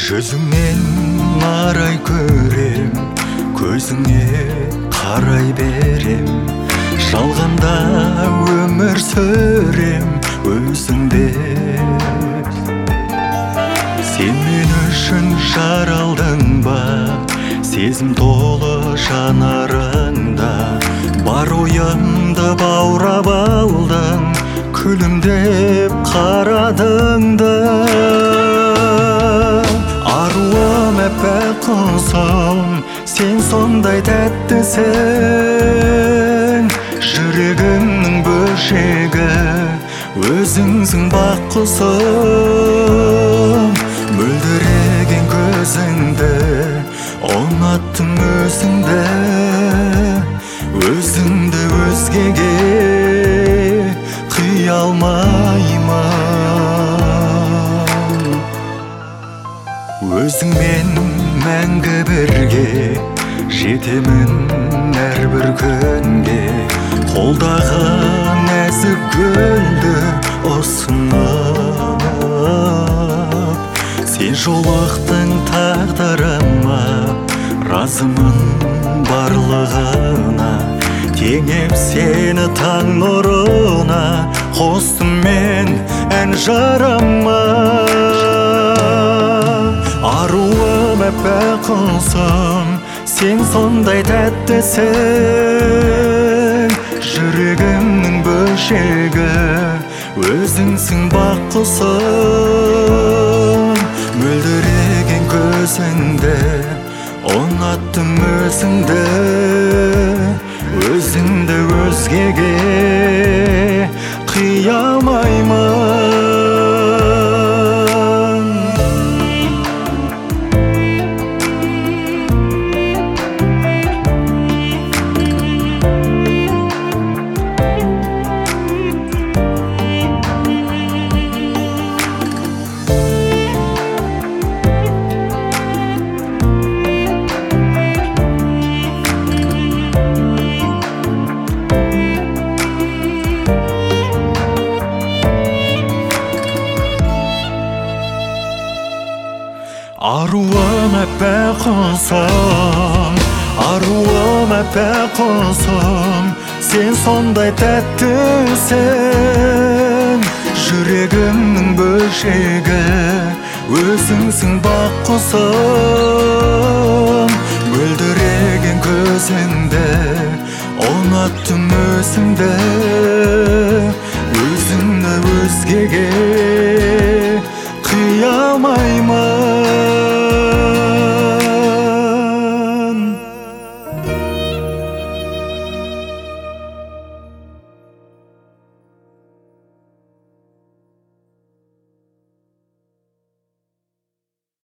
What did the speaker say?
Жүзіңнен марай көрем, көзіңе қарай берем. Жалғанда өмір сүрем өзіңде. Сен мен үшін жаралдың ба, сезім толы жанарыңда. Бар ойымды баурап алдың, күлімдеп қарадың да. Аруым әппақ құсым, сен сондай тәттісің. Жүрегімнің бөлшегі, өзіңсің бақ құсым. Мөлдіреген көзіңді, ұнаттым өзіңді. Өзіңді өзгеге қия алмаймын. Өзіңмен мәңгі бірге жетемін әрбір күнге. Қолдағы нәзік гүлді ұсынып, сен жолықтың тағдырыма, разымын барлығына. Теңеп сені таң нұрына, қостым мен ән жарама. Аруым әппақ құсым, сен сондай тәттісің. Жүрегімнің бөлшегі, өзіңсің бақ құсым. Мөлдіреген көзіңді, ұнаттым өзіңді. Өзіңді өзгеге қия алмаймын. Аруым әппақ құсым, аруым әппақ құсым, сен сондай тәттісің. Жүрегімнің бөлшегі, өзіңсің бақ құсым. Мөлдіреген көзіңді, ұнаттым өзіңді. Өзіңді өзгеге қия алмаймын.